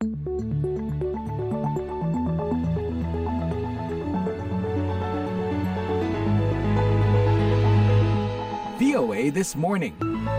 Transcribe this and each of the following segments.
VOA This Morning.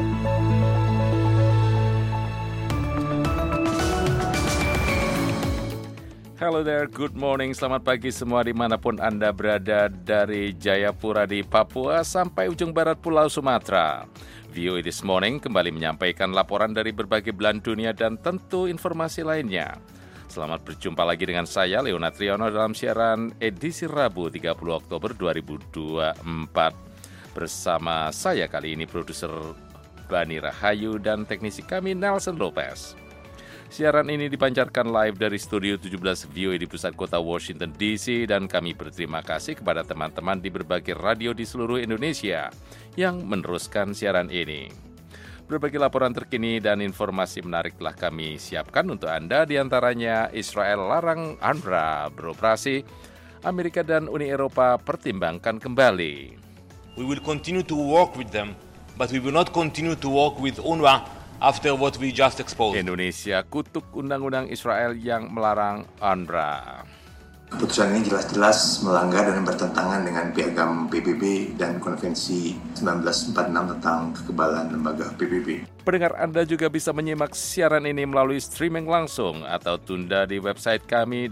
Hello there, good morning, selamat pagi semua dimanapun Anda berada, dari Jayapura di Papua sampai ujung barat Pulau Sumatera. VOA This Morning kembali menyampaikan laporan dari berbagai belahan dunia dan tentu informasi lainnya. Selamat berjumpa lagi dengan saya, Leonard Triono, dalam siaran edisi Rabu 30 Oktober 2024. Bersama saya kali ini produser Bani Rahayu dan teknisi kami Nelson Lopez. Siaran ini dipancarkan live dari Studio 17 VOA di pusat kota Washington DC dan kami berterima kasih kepada teman-teman di berbagai radio di seluruh Indonesia yang meneruskan siaran ini. Berbagai laporan terkini dan informasi menarik telah kami siapkan untuk Anda, diantaranya Israel larang UNRWA beroperasi, Amerika dan Uni Eropa pertimbangkan kembali. We will continue to work with them, but we will not continue to work with UNRWA after what we just exposed. Indonesia kutuk undang-undang Israel yang melarang UNRWA. Keputusan ini jelas-jelas melanggar dan bertentangan dengan piagam PBB dan Konvensi 1946 tentang kekebalan lembaga PBB. Pendengar Anda juga bisa menyimak siaran ini melalui streaming langsung atau tunda di website kami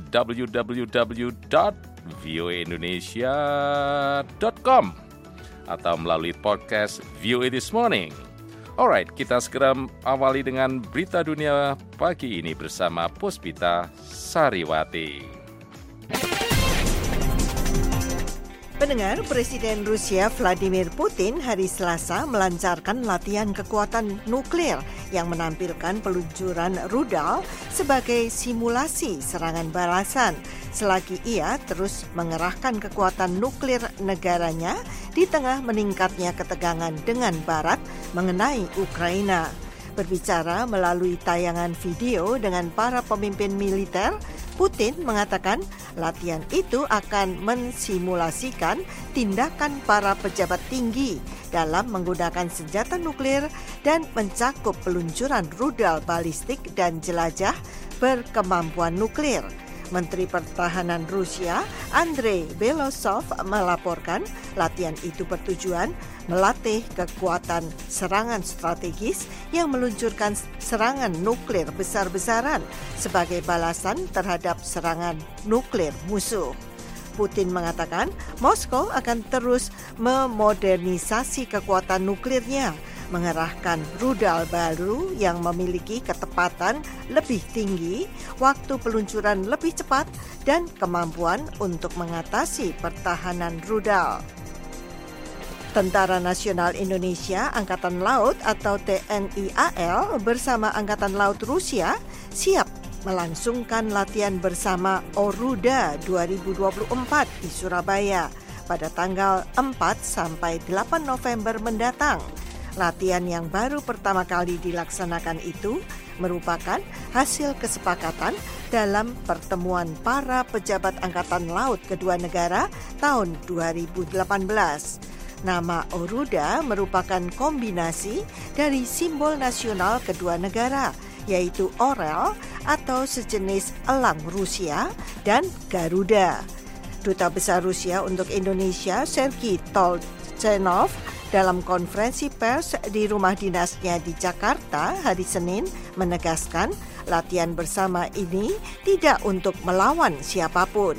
www.voaindonesia.com atau melalui podcast VOA This Morning. Alright, kita segera awali dengan berita dunia pagi ini bersama Puspita Sariwati. Pendengar, Presiden Rusia Vladimir Putin hari Selasa melancarkan latihan kekuatan nuklir yang menampilkan peluncuran rudal sebagai simulasi serangan balasan selagi ia terus mengerahkan kekuatan nuklir negaranya di tengah meningkatnya ketegangan dengan Barat mengenai Ukraina. Berbicara melalui tayangan video dengan para pemimpin militer, Putin mengatakan latihan itu akan mensimulasikan tindakan para pejabat tinggi dalam menggunakan senjata nuklir dan mencakup peluncuran rudal balistik dan jelajah berkemampuan nuklir. Menteri Pertahanan Rusia, Andrei Belosov, melaporkan latihan itu bertujuan melatih kekuatan serangan strategis yang meluncurkan serangan nuklir besar-besaran sebagai balasan terhadap serangan nuklir musuh. Putin mengatakan Moskow akan terus memodernisasi kekuatan nuklirnya, mengerahkan rudal baru yang memiliki ketepatan lebih tinggi, waktu peluncuran lebih cepat, dan kemampuan untuk mengatasi pertahanan rudal. Tentara Nasional Indonesia Angkatan Laut atau TNI AL bersama Angkatan Laut Rusia siap melangsungkan latihan bersama Oruda 2024 di Surabaya pada tanggal 4 sampai 8 November mendatang. Latihan yang baru pertama kali dilaksanakan itu merupakan hasil kesepakatan dalam pertemuan para pejabat Angkatan Laut kedua negara tahun 2018. Nama Oruda merupakan kombinasi dari simbol nasional kedua negara, yaitu orel atau sejenis elang Rusia dan Garuda. Duta Besar Rusia untuk Indonesia, Sergei Tolchenov, dalam konferensi pers di rumah dinasnya di Jakarta hari Senin menegaskan latihan bersama ini tidak untuk melawan siapapun.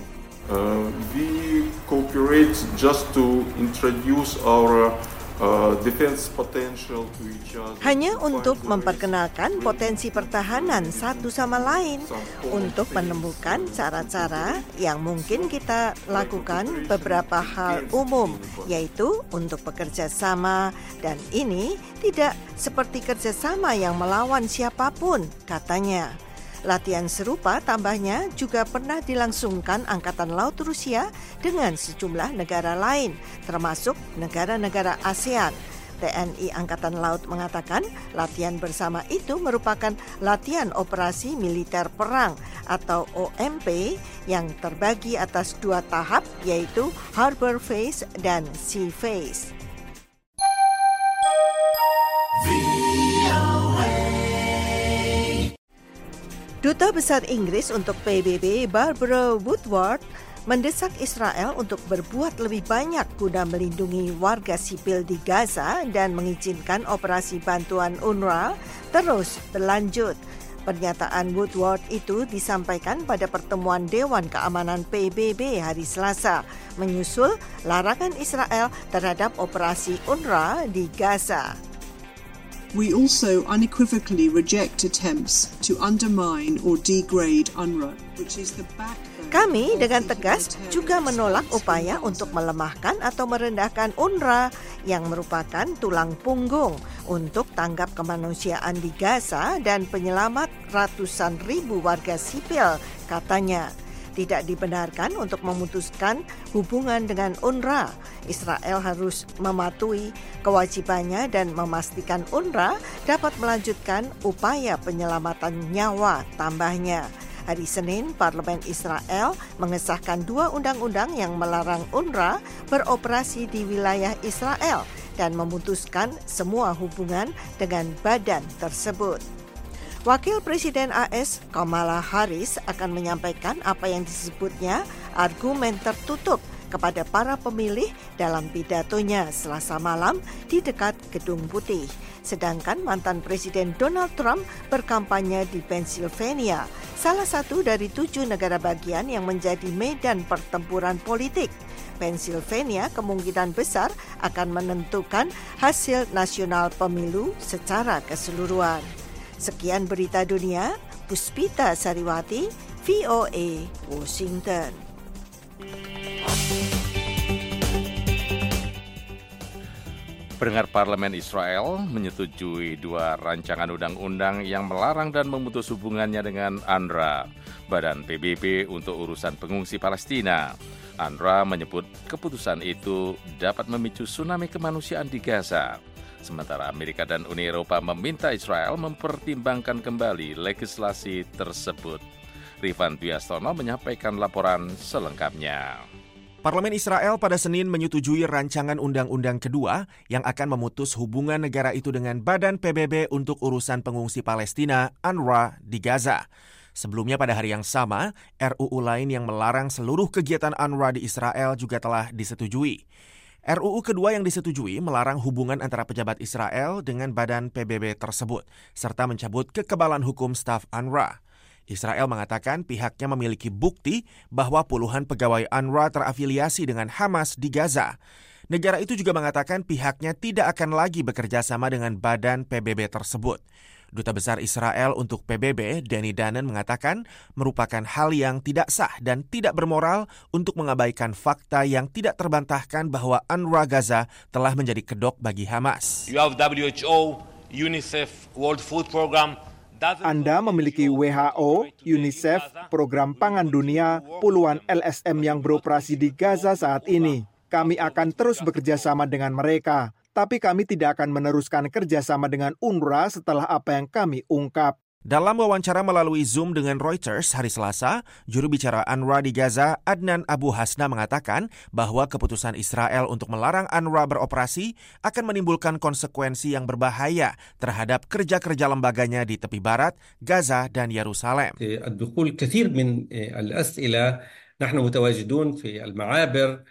We cooperate just to introduce our defense potential to each other. Hanya untuk memperkenalkan potensi pertahanan satu sama lain, untuk menemukan cara-cara yang mungkin kita lakukan beberapa hal umum, yaitu untuk bekerja sama, dan ini tidak seperti kerjasama yang melawan siapapun, katanya. Latihan serupa tambahnya juga pernah dilangsungkan Angkatan Laut Rusia dengan sejumlah negara lain, termasuk negara-negara ASEAN. TNI Angkatan Laut mengatakan latihan bersama itu merupakan latihan operasi militer perang atau OMP yang terbagi atas 2 tahap, yaitu Harbor Phase dan Sea Phase. Duta Besar Inggris untuk PBB Barbara Woodward mendesak Israel untuk berbuat lebih banyak guna melindungi warga sipil di Gaza dan mengizinkan operasi bantuan UNRWA terus berlanjut. Pernyataan Woodward itu disampaikan pada pertemuan Dewan Keamanan PBB hari Selasa, menyusul larangan Israel terhadap operasi UNRWA di Gaza. We also unequivocally reject attempts to undermine or degrade UNRWA, which is the backbone. Kami dengan tegas juga menolak upaya untuk melemahkan atau merendahkan UNRWA yang merupakan tulang punggung untuk tanggap kemanusiaan di Gaza dan penyelamat ratusan ribu warga sipil, katanya. Tidak dibenarkan untuk memutuskan hubungan dengan UNRWA. Israel harus mematuhi kewajibannya dan memastikan UNRWA dapat melanjutkan upaya penyelamatan nyawa, tambahnya. Hari Senin, Parlemen Israel mengesahkan 2 undang-undang yang melarang UNRWA beroperasi di wilayah Israel dan memutuskan semua hubungan dengan badan tersebut. Wakil Presiden AS Kamala Harris akan menyampaikan apa yang disebutnya argumen tertutup kepada para pemilih dalam pidatonya Selasa malam di dekat Gedung Putih. Sedangkan mantan Presiden Donald Trump berkampanye di Pennsylvania, salah satu dari 7 negara bagian yang menjadi medan pertempuran politik. Pennsylvania kemungkinan besar akan menentukan hasil nasional pemilu secara keseluruhan. Sekian berita dunia, Puspita Sariwati, VOA, Washington. Pendengar, Parlemen Israel menyetujui 2 rancangan undang-undang yang melarang dan memutus hubungannya dengan UNRWA, Badan PBB untuk urusan pengungsi Palestina. UNRWA menyebut keputusan itu dapat memicu tsunami kemanusiaan di Gaza. Sementara Amerika dan Uni Eropa meminta Israel mempertimbangkan kembali legislasi tersebut. Rifan Duyastono menyampaikan laporan selengkapnya. Parlemen Israel pada Senin menyetujui rancangan undang-undang kedua yang akan memutus hubungan negara itu dengan Badan PBB untuk urusan pengungsi Palestina, UNRWA, di Gaza. Sebelumnya pada hari yang sama, RUU lain yang melarang seluruh kegiatan UNRWA di Israel juga telah disetujui. RUU kedua yang disetujui melarang hubungan antara pejabat Israel dengan Badan PBB tersebut, serta mencabut kekebalan hukum staf UNRWA. Israel mengatakan pihaknya memiliki bukti bahwa puluhan pegawai UNRWA terafiliasi dengan Hamas di Gaza. Negara itu juga mengatakan pihaknya tidak akan lagi bekerja sama dengan Badan PBB tersebut. Duta Besar Israel untuk PBB, Danny Danon, mengatakan merupakan hal yang tidak sah dan tidak bermoral untuk mengabaikan fakta yang tidak terbantahkan bahwa UNRWA Gaza telah menjadi kedok bagi Hamas. You have WHO, UNICEF, World Food Program. Anda memiliki WHO, UNICEF, Program Pangan Dunia, puluhan LSM yang beroperasi di Gaza saat ini. Kami akan terus bekerja sama dengan mereka, tapi kami tidak akan meneruskan kerjasama dengan UNRWA setelah apa yang kami ungkap. Dalam wawancara melalui Zoom dengan Reuters hari Selasa, juru bicara UNRWA di Gaza, Adnan Abu Hasna, mengatakan bahwa keputusan Israel untuk melarang UNRWA beroperasi akan menimbulkan konsekuensi yang berbahaya terhadap kerja-kerja lembaganya di tepi barat, Gaza, dan Yerusalem. الدخول كثير من الأسئلة نحن متواجدون في المعابر.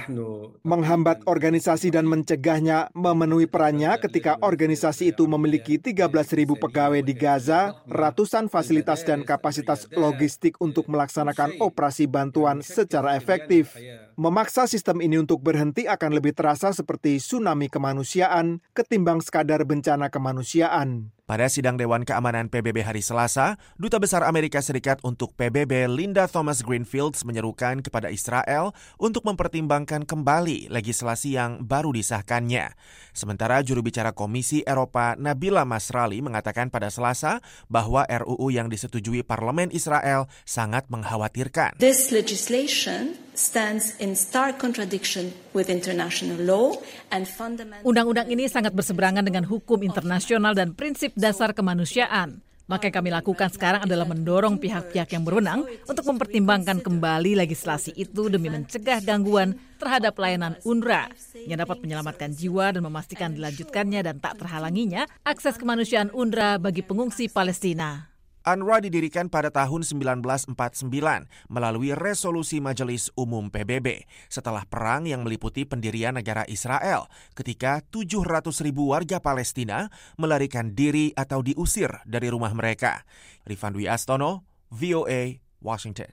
Menghambat organisasi dan mencegahnya memenuhi perannya ketika organisasi itu memiliki 13.000 pegawai di Gaza, ratusan fasilitas dan kapasitas logistik untuk melaksanakan operasi bantuan secara efektif. Memaksa sistem ini untuk berhenti akan lebih terasa seperti tsunami kemanusiaan ketimbang sekadar bencana kemanusiaan. Pada sidang Dewan Keamanan PBB hari Selasa, Duta Besar Amerika Serikat untuk PBB Linda Thomas-Greenfield menyerukan kepada Israel untuk mempertimbangkan kembali legislasi yang baru disahkannya. Sementara juru bicara Komisi Eropa Nabila Masrali mengatakan pada Selasa bahwa RUU yang disetujui Parlemen Israel sangat mengkhawatirkan. This legislation stands in stark contradiction with international law and fundamental. Undang-undang ini sangat berseberangan dengan hukum internasional dan prinsip dasar kemanusiaan. Maka yang kami lakukan sekarang adalah mendorong pihak-pihak yang berwenang untuk mempertimbangkan kembali legislasi itu demi mencegah gangguan terhadap layanan UNRWA yang dapat menyelamatkan jiwa dan memastikan dilanjutkannya dan tak terhalanginya akses kemanusiaan UNRWA bagi pengungsi Palestina. UNRWA didirikan pada tahun 1949 melalui resolusi Majelis Umum PBB setelah perang yang meliputi pendirian negara Israel ketika 700.000 warga Palestina melarikan diri atau diusir dari rumah mereka. Rifan Dwi Astono, VOA, Washington.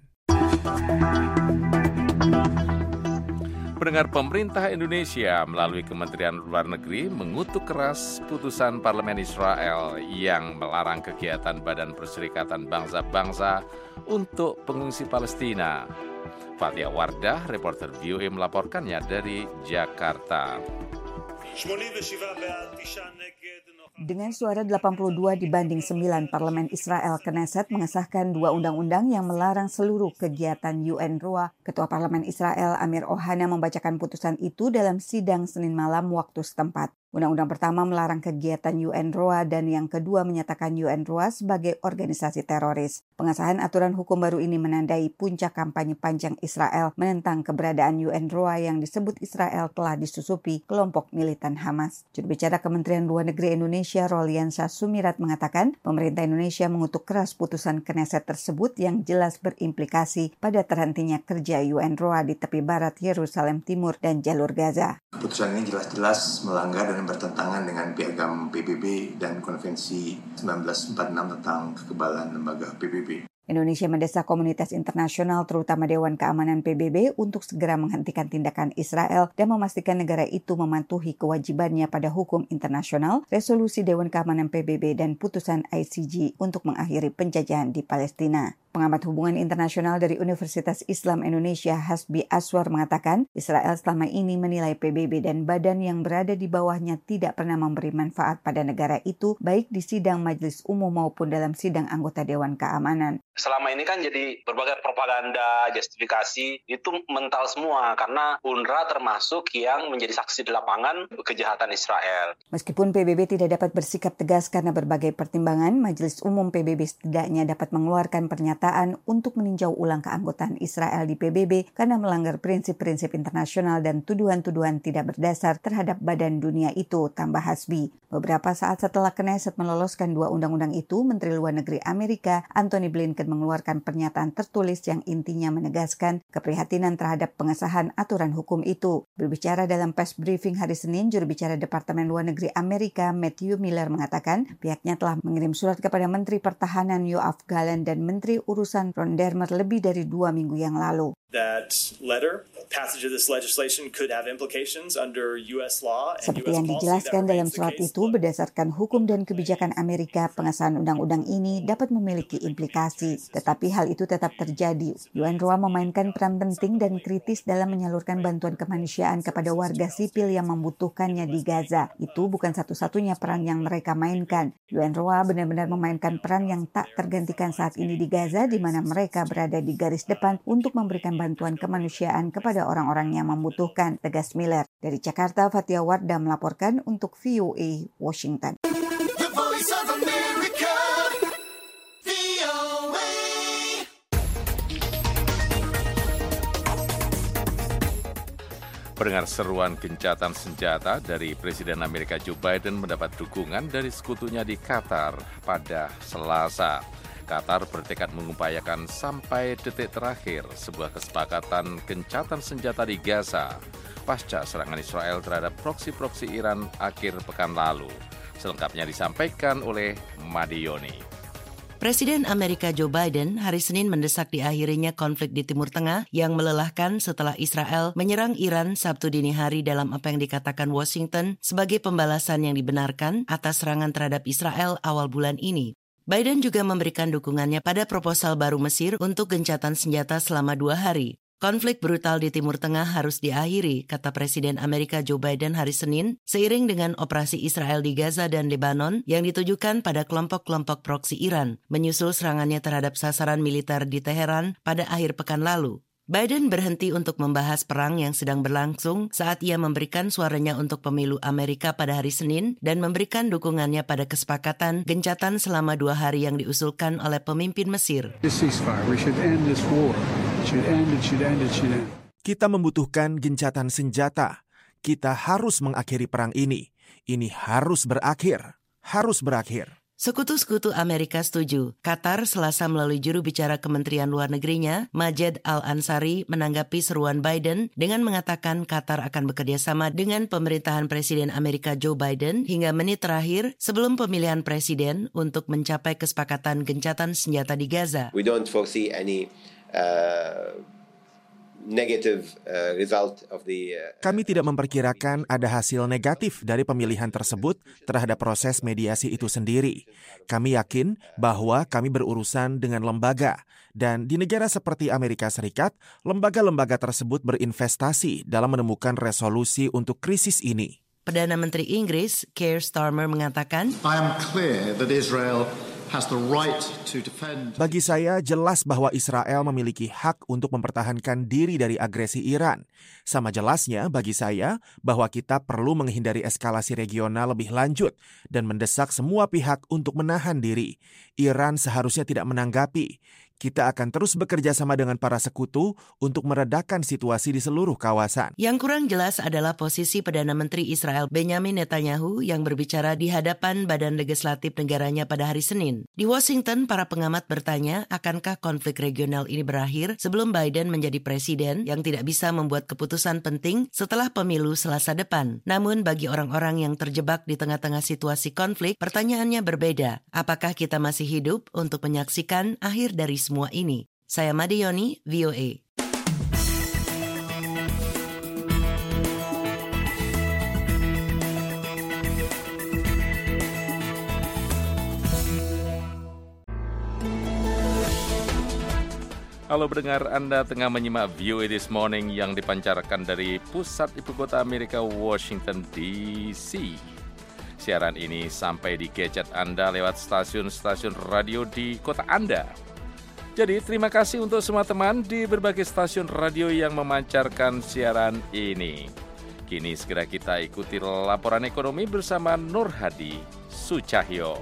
Pendengar, pemerintah Indonesia melalui Kementerian Luar Negeri mengutuk keras putusan Parlemen Israel yang melarang kegiatan Badan Perserikatan Bangsa-Bangsa untuk pengungsi Palestina. Fatia Wardah, reporter VOA melaporkannya dari Jakarta. Dengan suara 82 dibanding 9, Parlemen Israel Knesset mengesahkan 2 undang-undang yang melarang seluruh kegiatan UNRWA. Ketua Parlemen Israel Amir Ohana membacakan putusan itu dalam sidang Senin malam waktu setempat. Undang-undang pertama melarang kegiatan UNRWA dan yang kedua menyatakan UNRWA sebagai organisasi teroris. Pengesahan aturan hukum baru ini menandai puncak kampanye panjang Israel menentang keberadaan UNRWA yang disebut Israel telah disusupi kelompok militan Hamas. Juru bicara Kementerian Luar Negeri Indonesia Roliansyah Sumirat mengatakan pemerintah Indonesia mengutuk keras putusan Knesset tersebut yang jelas berimplikasi pada terhentinya kerja UNRWA di tepi barat Yerusalem Timur dan jalur Gaza. Keputusan ini jelas-jelas melanggar dan bertentangan dengan piagam PBB dan Konvensi 1946 tentang kekebalan lembaga PBB. Indonesia mendesak komunitas internasional terutama Dewan Keamanan PBB untuk segera menghentikan tindakan Israel dan memastikan negara itu mematuhi kewajibannya pada hukum internasional, resolusi Dewan Keamanan PBB dan putusan ICJ untuk mengakhiri penjajahan di Palestina. Pengamat hubungan internasional dari Universitas Islam Indonesia Hasbi Aswar mengatakan Israel selama ini menilai PBB dan badan yang berada di bawahnya tidak pernah memberi manfaat pada negara itu baik di sidang Majelis Umum maupun dalam sidang anggota Dewan Keamanan. Selama ini kan jadi berbagai propaganda, justifikasi itu mental semua karena UNRWA termasuk yang menjadi saksi di lapangan kejahatan Israel. Meskipun PBB tidak dapat bersikap tegas karena berbagai pertimbangan, Majelis Umum PBB setidaknya dapat mengeluarkan pernyataan untuk meninjau ulang keanggotaan Israel di PBB karena melanggar prinsip-prinsip internasional dan tuduhan-tuduhan tidak berdasar terhadap badan dunia itu, tambah Hasbi. Beberapa saat setelah Knesset meloloskan 2 undang-undang itu, Menteri Luar Negeri Amerika Antony Blinken mengeluarkan pernyataan tertulis yang intinya menegaskan keprihatinan terhadap pengesahan aturan hukum itu. Berbicara dalam press briefing hari Senin, juru bicara Departemen Luar Negeri Amerika Matthew Miller mengatakan pihaknya telah mengirim surat kepada Menteri Pertahanan Yoav Gallant dan Menteri Urusan Ron Dermer lebih dari 2 minggu yang lalu. That letter, passage of this legislation could have implications under US law and Seperti yang dijelaskan dalam surat itu, berdasarkan hukum dan kebijakan Amerika, pengesahan undang-undang ini dapat memiliki implikasi. Tetapi hal itu tetap terjadi. UNRWA memainkan peran penting dan kritis dalam menyalurkan bantuan kemanusiaan kepada warga sipil yang membutuhkannya di Gaza. Itu bukan satu-satunya peran yang mereka mainkan. UNRWA benar-benar memainkan peran yang tak tergantikan saat ini di Gaza, di mana mereka berada di garis depan untuk memberikan bantuan kemanusiaan kepada orang-orang yang membutuhkan, tegas Miller. Dari Jakarta, Fatia Wardah melaporkan untuk VOA Washington. The Voice of America, VOA. Pendengar, seruan gencatan senjata dari Presiden Amerika Joe Biden mendapat dukungan dari sekutunya di Qatar pada Selasa. Qatar bertekad mengupayakan sampai detik terakhir sebuah kesepakatan gencatan senjata di Gaza pasca serangan Israel terhadap proksi-proksi Iran akhir pekan lalu. Selengkapnya disampaikan oleh Madioni. Presiden Amerika Joe Biden hari Senin mendesak diakhirinya konflik di Timur Tengah yang melelahkan setelah Israel menyerang Iran Sabtu dini hari dalam apa yang dikatakan Washington sebagai pembalasan yang dibenarkan atas serangan terhadap Israel awal bulan ini. Biden juga memberikan dukungannya pada proposal baru Mesir untuk gencatan senjata selama 2 hari. Konflik brutal di Timur Tengah harus diakhiri, kata Presiden Amerika Joe Biden hari Senin, seiring dengan operasi Israel di Gaza dan Lebanon yang ditujukan pada kelompok-kelompok proksi Iran, menyusul serangannya terhadap sasaran militer di Teheran pada akhir pekan lalu. Biden berhenti untuk membahas perang yang sedang berlangsung saat ia memberikan suaranya untuk pemilu Amerika pada hari Senin dan memberikan dukungannya pada kesepakatan gencatan selama 2 hari yang diusulkan oleh pemimpin Mesir. Kita membutuhkan gencatan senjata. Kita harus mengakhiri perang ini. Ini harus berakhir. Harus berakhir. Sekutu-sekutu Amerika setuju. Qatar Selasa melalui juru bicara Kementerian Luar Negerinya, Majed Al-Ansari, menanggapi seruan Biden dengan mengatakan Qatar akan bekerja sama dengan pemerintahan Presiden Amerika Joe Biden hingga menit terakhir sebelum pemilihan presiden untuk mencapai kesepakatan gencatan senjata di Gaza. We don't foresee any negative result of the Kami tidak memperkirakan ada hasil negatif dari pemilihan tersebut terhadap proses mediasi itu sendiri. Kami yakin bahwa kami berurusan dengan lembaga, dan di negara seperti Amerika Serikat, lembaga-lembaga tersebut berinvestasi dalam menemukan resolusi untuk krisis ini. Perdana Menteri Inggris, Keir Starmer, mengatakan, I am clear that Israel has the right to defend. Bagi saya jelas bahwa Israel memiliki hak untuk mempertahankan diri dari agresi Iran. Sama jelasnya bagi saya bahwa kita perlu menghindari eskalasi regional lebih lanjut dan mendesak semua pihak untuk menahan diri. Iran seharusnya tidak menanggapi. Kita akan terus bekerja sama dengan para sekutu untuk meredakan situasi di seluruh kawasan. Yang kurang jelas adalah posisi Perdana Menteri Israel Benjamin Netanyahu yang berbicara di hadapan Badan Legislatif negaranya pada hari Senin. Di Washington, para pengamat bertanya, akankah konflik regional ini berakhir sebelum Biden menjadi presiden yang tidak bisa membuat keputusan penting setelah pemilu Selasa depan. Namun bagi orang-orang yang terjebak di tengah-tengah situasi konflik, pertanyaannya berbeda. Apakah kita masih hidup untuk menyaksikan akhir dari semua ini? Saya Made Yoni, VOA. Halo pendengar, Anda tengah menyimak VOA This Morning yang dipancarkan dari pusat ibu kota Amerika, Washington DC. Siaran ini sampai di gadget Anda lewat stasiun-stasiun radio di kota Anda. Jadi terima kasih untuk semua teman di berbagai stasiun radio yang memancarkan siaran ini. Kini segera kita ikuti laporan ekonomi bersama Nur Hadi Sucahyo.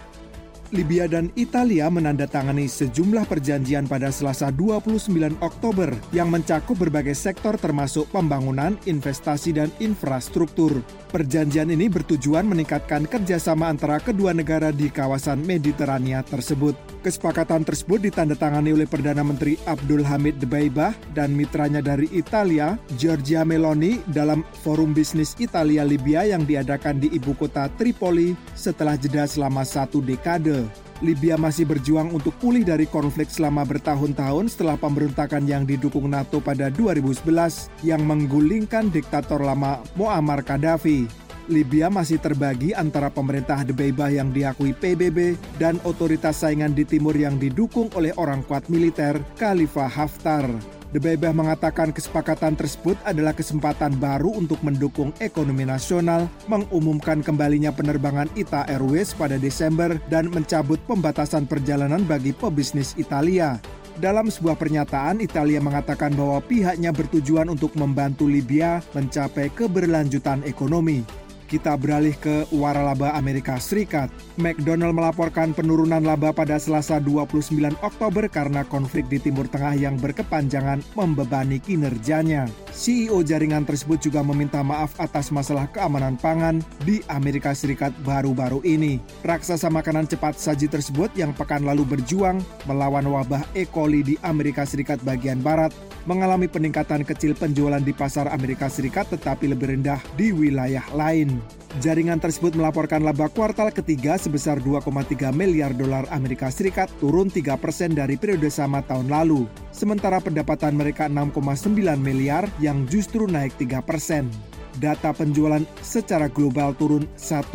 Libya dan Italia menandatangani sejumlah perjanjian pada Selasa 29 Oktober yang mencakup berbagai sektor termasuk pembangunan, investasi, dan infrastruktur. Perjanjian ini bertujuan meningkatkan kerjasama antara kedua negara di kawasan Mediterania tersebut. Kesepakatan tersebut ditandatangani oleh Perdana Menteri Abdul Hamid Dbeibah dan mitranya dari Italia, Giorgia Meloni, dalam Forum Bisnis Italia-Libya yang diadakan di ibu kota Tripoli setelah jeda selama 1 dekade. Libya masih berjuang untuk pulih dari konflik selama bertahun-tahun setelah pemberontakan yang didukung NATO pada 2011 yang menggulingkan diktator lama Muammar Gaddafi. Libya masih terbagi antara pemerintah Dbeibah yang diakui PBB dan otoritas saingan di timur yang didukung oleh orang kuat militer Khalifa Haftar. Dbeibah mengatakan kesepakatan tersebut adalah kesempatan baru untuk mendukung ekonomi nasional, mengumumkan kembalinya penerbangan ITA Airways pada Desember, dan mencabut pembatasan perjalanan bagi pebisnis Italia. Dalam sebuah pernyataan, Italia mengatakan bahwa pihaknya bertujuan untuk membantu Libya mencapai keberlanjutan ekonomi. Kita beralih ke waralaba Amerika Serikat. McDonald melaporkan penurunan laba pada Selasa 29 Oktober karena konflik di Timur Tengah yang berkepanjangan membebani kinerjanya. CEO jaringan tersebut juga meminta maaf atas masalah keamanan pangan di Amerika Serikat baru-baru ini. Raksasa makanan cepat saji tersebut yang pekan lalu berjuang melawan wabah E. coli di Amerika Serikat bagian barat mengalami peningkatan kecil penjualan di pasar Amerika Serikat tetapi lebih rendah di wilayah lain. Jaringan tersebut melaporkan laba kuartal ketiga sebesar 2,3 miliar dolar Amerika Serikat, turun 3% dari periode sama tahun lalu. Sementara pendapatan mereka 6,9 miliar yang justru naik 3%. Data penjualan secara global turun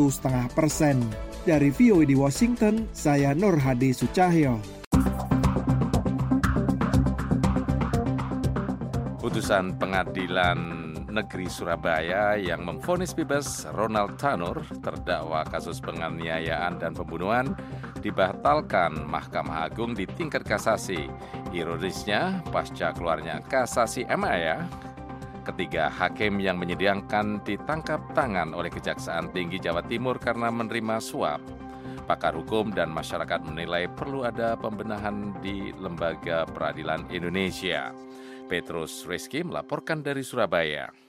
1,5%. Dari VOA di Washington, saya Nur Hadi Sucahyo. Putusan Pengadilan Negeri Surabaya yang memvonis bebas Ronald Tanur, terdakwa kasus penganiayaan dan pembunuhan, dibatalkan Mahkamah Agung di tingkat kasasi. Ironisnya, pasca keluarnya kasasi MA, ketiga hakim yang menyidangkan ditangkap tangan oleh Kejaksaan Tinggi Jawa Timur karena menerima suap. Pakar hukum dan masyarakat menilai perlu ada pembenahan di lembaga peradilan Indonesia. Petrus Rizky melaporkan dari Surabaya.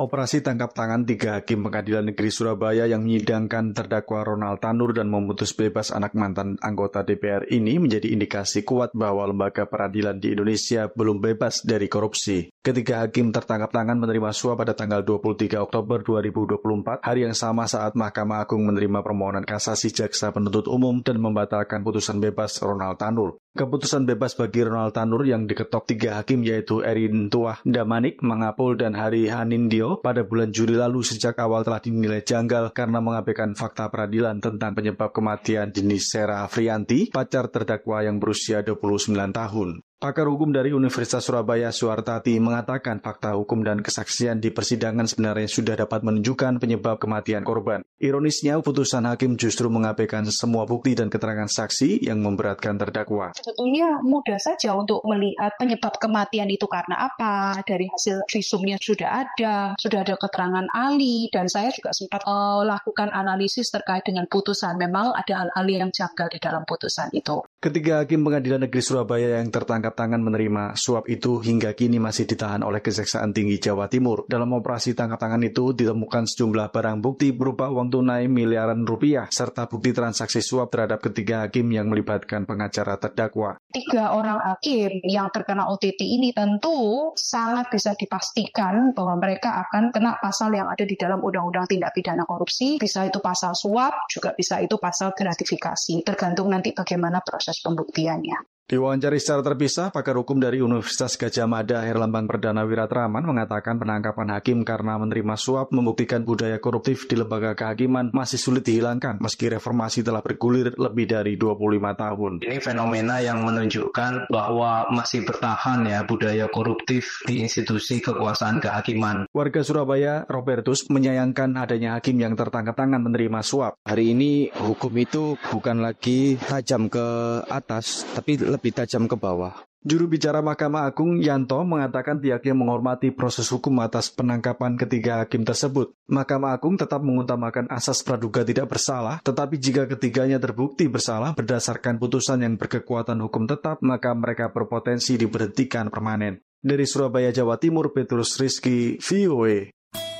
Operasi tangkap tangan 3 hakim Pengadilan Negeri Surabaya yang menyidangkan terdakwa Ronald Tanur dan memutus bebas anak mantan anggota DPR ini menjadi indikasi kuat bahwa lembaga peradilan di Indonesia belum bebas dari korupsi. Ketiga hakim tertangkap tangan menerima suap pada tanggal 23 Oktober 2024, hari yang sama saat Mahkamah Agung menerima permohonan kasasi jaksa penuntut umum dan membatalkan putusan bebas Ronald Tanur. Keputusan bebas bagi Ronald Tanur yang diketok 3 hakim yaitu Erin Tuah Damanik, Mangapul, dan Hari Hanindyo pada bulan Juli lalu sejak awal telah dinilai janggal karena mengabaikan fakta peradilan tentang penyebab kematian Dini Sera Afrianti, pacar terdakwa yang berusia 29 tahun. Pakar hukum dari Universitas Surabaya Suartati mengatakan fakta hukum dan kesaksian di persidangan sebenarnya sudah dapat menunjukkan penyebab kematian korban. Ironisnya, putusan hakim justru mengabaikan semua bukti dan keterangan saksi yang memberatkan terdakwa. Sebetulnya mudah saja untuk melihat penyebab kematian itu karena apa. Dari hasil visumnya sudah ada keterangan ahli, dan saya juga sempat lakukan analisis terkait dengan putusan. Memang ada ahli yang janggal di dalam putusan itu. Ketiga hakim Pengadilan Negeri Surabaya yang tertangkap tangan menerima suap itu hingga kini masih ditahan oleh Kejaksaan Tinggi Jawa Timur. Dalam operasi tangkap tangan itu ditemukan sejumlah barang bukti berupa uang tunai miliaran rupiah serta bukti transaksi suap terhadap ketiga hakim yang melibatkan pengacara terdakwa. 3 orang hakim yang terkena OTT ini tentu sangat bisa dipastikan bahwa mereka akan kena pasal yang ada di dalam Undang-Undang Tindak Pidana Korupsi. Bisa itu pasal suap, juga bisa itu pasal gratifikasi. Tergantung nanti bagaimana proses pembuktiannya. Diwawancari secara terpisah, pakar hukum dari Universitas Gadjah Mada Herlambang Perdana Wiratraman mengatakan penangkapan hakim karena menerima suap membuktikan budaya koruptif di lembaga kehakiman masih sulit dihilangkan meski reformasi telah bergulir lebih dari 25 tahun. Ini fenomena yang menunjukkan bahwa masih bertahan ya budaya koruptif di institusi kekuasaan kehakiman. Warga Surabaya, Robertus, menyayangkan adanya hakim yang tertangkap tangan menerima suap. Hari ini hukum itu bukan lagi tajam ke atas, tapi lebih tajam ke bawah. Juru bicara Mahkamah Agung Yanto mengatakan pihaknya menghormati proses hukum atas penangkapan ketiga hakim tersebut. Mahkamah Agung tetap mengutamakan asas praduga tidak bersalah, tetapi jika ketiganya terbukti bersalah berdasarkan putusan yang berkekuatan hukum tetap, maka mereka berpotensi diberhentikan permanen. Dari Surabaya, Jawa Timur, Petrus Rizky, VOA.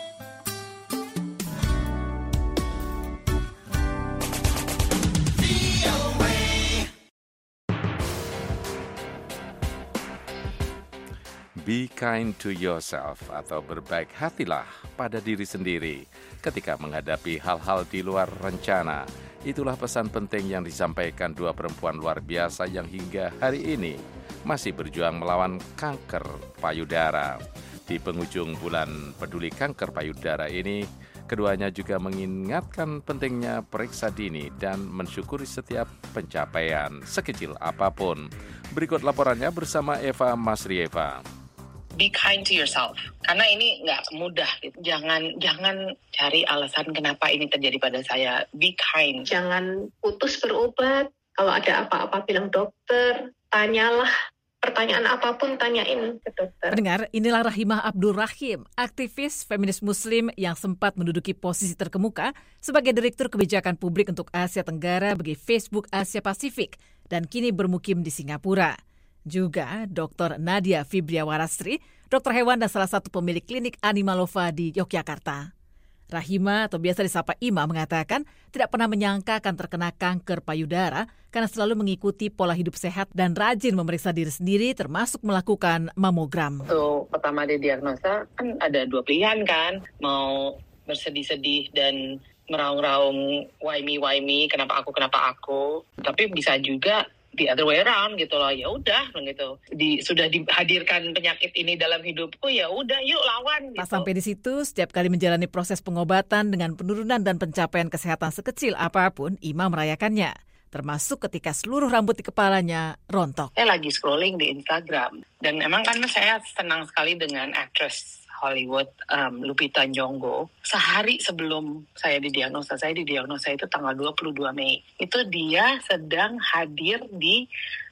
Be kind to yourself atau berbaik hatilah pada diri sendiri ketika menghadapi hal-hal di luar rencana. Itulah pesan penting yang disampaikan 2 perempuan luar biasa yang hingga hari ini masih berjuang melawan kanker payudara. Di penghujung bulan peduli kanker payudara ini, keduanya juga mengingatkan pentingnya periksa dini dan mensyukuri setiap pencapaian, sekecil apapun. Berikut laporannya bersama Eva Masrieva. Be kind to yourself, karena ini nggak mudah. Jangan cari alasan kenapa ini terjadi pada saya. Be kind. Jangan putus berobat. Kalau ada apa-apa bilang dokter. Tanyalah. Pertanyaan apapun tanyain ke dokter. Pendengar, inilah Rahimah Abdul Rahim, aktivis feminis muslim yang sempat menduduki posisi terkemuka sebagai Direktur Kebijakan Publik untuk Asia Tenggara bagi Facebook Asia Pasifik dan kini bermukim di Singapura. Juga Dr. Nadia Fibriawarastri, dokter hewan dan salah satu pemilik klinik Animalova di Yogyakarta. Rahima atau biasa disapa Ima mengatakan tidak pernah menyangka akan terkena kanker payudara karena selalu mengikuti pola hidup sehat dan rajin memeriksa diri sendiri termasuk melakukan mamogram. Pertama didiagnosa kan ada 2 pilihan kan, mau bersedih-sedih dan meraung-raung why me kenapa aku, tapi bisa juga the other way around gitu loh. Ya udah gitu. Sudah dihadirkan penyakit ini dalam hidupku, ya udah yuk lawan gitu. Tak sampai di situ, setiap kali menjalani proses pengobatan dengan penurunan dan pencapaian kesehatan sekecil apapun, Ima merayakannya. Termasuk ketika seluruh rambut di kepalanya rontok. Saya lagi scrolling di Instagram dan emang kan saya senang sekali dengan aktris Hollywood Lupita Nyong'o. Sehari sebelum saya didiagnosa itu tanggal 22 Mei. Itu dia sedang hadir di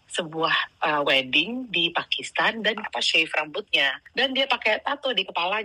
sebuah wedding di Pakistan dan shave rambutnya. Dan dia pakai tato di kepalanya.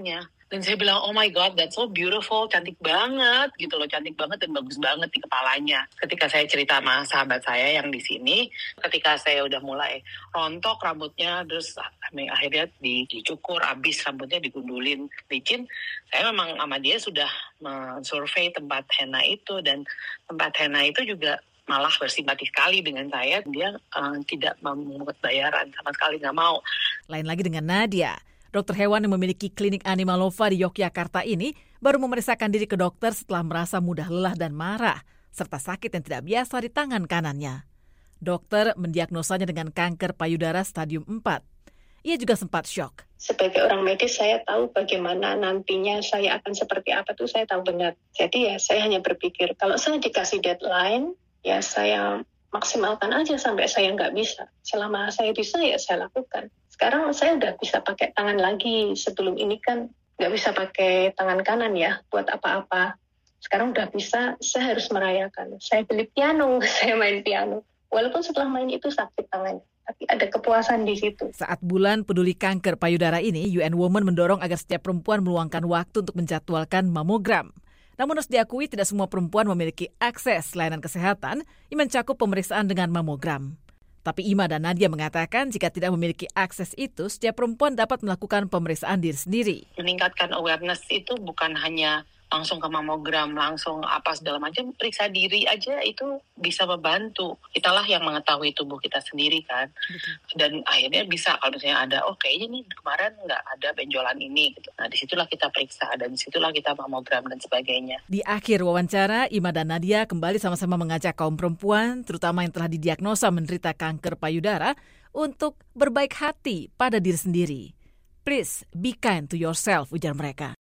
Dan saya bilang, oh my God, that's so beautiful, cantik banget gitu loh, cantik banget dan bagus banget di kepalanya. Ketika saya cerita sama sahabat saya yang di sini, ketika saya udah mulai rontok rambutnya, terus akhirnya dicukur, habis rambutnya digundulin licin, saya memang sama dia sudah men-survey tempat henna itu, dan tempat henna itu juga malah bersimpati sekali dengan saya. Dia tidak memungut bayaran sama sekali, nggak mau. Lain lagi dengan Nadia. Dokter hewan yang memiliki klinik Animalova di Yogyakarta ini baru memeriksakan diri ke dokter setelah merasa mudah lelah dan marah, serta sakit yang tidak biasa di tangan kanannya. Dokter mendiagnosanya dengan kanker payudara stadium 4. Ia juga sempat syok. Sebagai orang medis, saya tahu bagaimana nantinya saya akan seperti apa tuh saya tahu benar. Jadi ya saya hanya berpikir, kalau saya dikasih deadline, ya saya maksimalkan aja sampai saya nggak bisa. Selama saya bisa ya saya lakukan. Sekarang saya udah bisa pakai tangan lagi. Sebelum ini kan nggak bisa pakai tangan kanan ya buat apa-apa. Sekarang udah bisa, saya harus merayakan. Saya beli piano, saya main piano. Walaupun setelah main itu sakit tangannya, tapi ada kepuasan di situ. Saat bulan peduli kanker payudara ini, UN Women mendorong agar setiap perempuan meluangkan waktu untuk menjadwalkan mamogram. Namun harus diakui tidak semua perempuan memiliki akses layanan kesehatan yang mencakup pemeriksaan dengan mamogram. Tapi Ima dan Nadia mengatakan jika tidak memiliki akses itu, setiap perempuan dapat melakukan pemeriksaan diri sendiri. Meningkatkan awareness itu bukan hanya langsung ke mamogram, langsung apa segala macam, periksa diri aja itu bisa membantu. Kitalah yang mengetahui tubuh kita sendiri kan. Dan akhirnya bisa kalau misalnya ada, kayaknya nih kemarin nggak ada benjolan ini. Gitu. Nah disitulah kita periksa dan disitulah kita mamogram dan sebagainya. Di akhir wawancara, Ima dan Nadia kembali sama-sama mengajak kaum perempuan, terutama yang telah didiagnosa menderita kanker payudara, untuk berbaik hati pada diri sendiri. Please be kind to yourself, ujar mereka.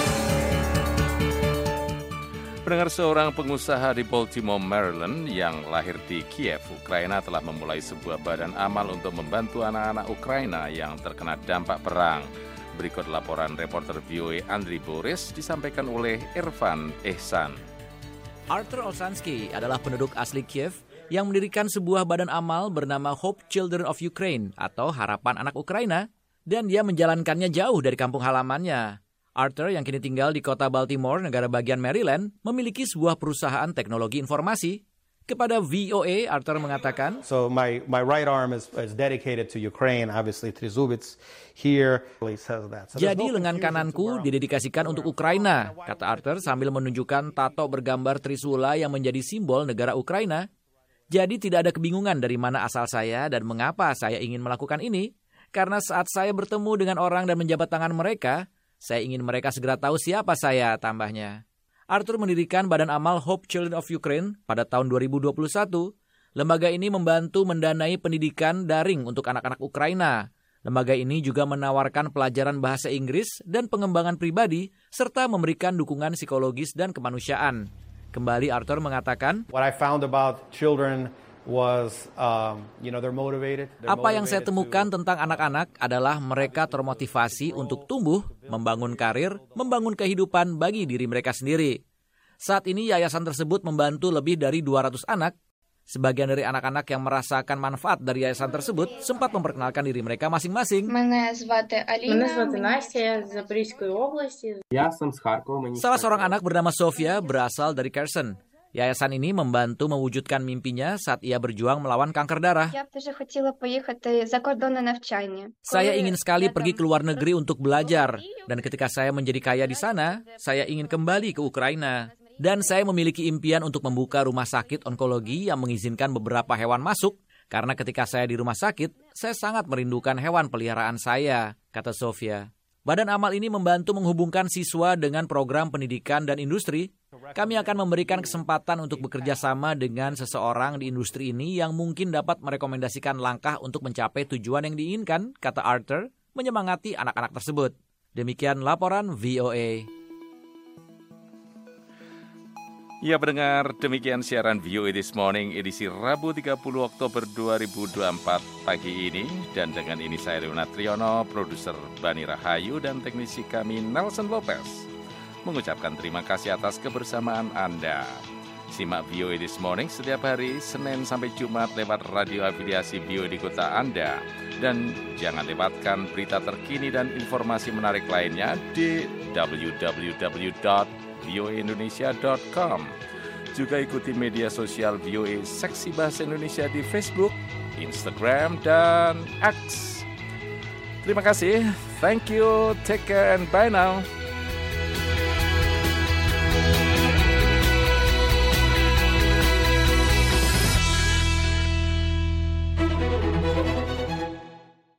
Pendengar, seorang pengusaha di Baltimore, Maryland yang lahir di Kiev, Ukraina telah memulai sebuah badan amal untuk membantu anak-anak Ukraina yang terkena dampak perang. Berikut laporan reporter VOA Andriy Boris disampaikan oleh Irfan Ehsan. Arthur Olshansky adalah penduduk asli Kiev yang mendirikan sebuah badan amal bernama Hope Children of Ukraine atau Harapan Anak Ukraina, dan dia menjalankannya jauh dari kampung halamannya. Arthur yang kini tinggal di kota Baltimore, negara bagian Maryland, memiliki sebuah perusahaan teknologi informasi. Kepada VOA, Arthur mengatakan, So my right arm is dedicated to Ukraine, obviously Trezubets here says that. Jadi lengan kananku didedikasikan untuk Ukraina, kata Arthur sambil menunjukkan tato bergambar Trisula yang menjadi simbol negara Ukraina. Jadi tidak ada kebingungan dari mana asal saya dan mengapa saya ingin melakukan ini. Karena saat saya bertemu dengan orang dan menjabat tangan mereka, saya ingin mereka segera tahu siapa saya, tambahnya. Arthur mendirikan Badan Amal Hope Children of Ukraine pada tahun 2021. Lembaga ini membantu mendanai pendidikan daring untuk anak-anak Ukraina. Lembaga ini juga menawarkan pelajaran bahasa Inggris dan pengembangan pribadi, serta memberikan dukungan psikologis dan kemanusiaan. Kembali Arthur mengatakan, What I found about children was, they're motivated. Apa yang saya temukan tentang anak-anak adalah mereka termotivasi untuk tumbuh, membangun karir, membangun kehidupan bagi diri mereka sendiri. Saat ini yayasan tersebut membantu lebih dari 200 anak. Sebagian dari anak-anak yang merasakan manfaat dari yayasan tersebut sempat memperkenalkan diri mereka masing-masing. Salah seorang anak bernama Sofia berasal dari Kherson. Yayasan ini membantu mewujudkan mimpinya saat ia berjuang melawan kanker darah. Saya ingin sekali pergi ke luar negeri untuk belajar. Dan ketika saya menjadi kaya di sana, saya ingin kembali ke Ukraina. Dan saya memiliki impian untuk membuka rumah sakit onkologi yang mengizinkan beberapa hewan masuk. Karena ketika saya di rumah sakit, saya sangat merindukan hewan peliharaan saya, kata Sofia. Badan amal ini membantu menghubungkan siswa dengan program pendidikan dan industri. Kami akan memberikan kesempatan untuk bekerja sama dengan seseorang di industri ini yang mungkin dapat merekomendasikan langkah untuk mencapai tujuan yang diinginkan, kata Arthur, menyemangati anak-anak tersebut. Demikian laporan VOA. Ya pendengar, demikian siaran VOA This Morning edisi Rabu 30 Oktober 2024 pagi ini. Dan dengan ini saya Leonard Triono, produser Bani Rahayu dan teknisi kami Nelson Lopez mengucapkan terima kasih atas kebersamaan Anda. Simak VOA This Morning setiap hari Senin sampai Jumat lewat radio afiliasi VOA di kota Anda Dan jangan lewatkan berita terkini dan informasi menarik lainnya di www.voaindonesia.com. Juga ikuti media sosial VOA Seksi Bahasa Indonesia di Facebook, Instagram, dan X. Terima kasih. Thank you. Take care and bye now.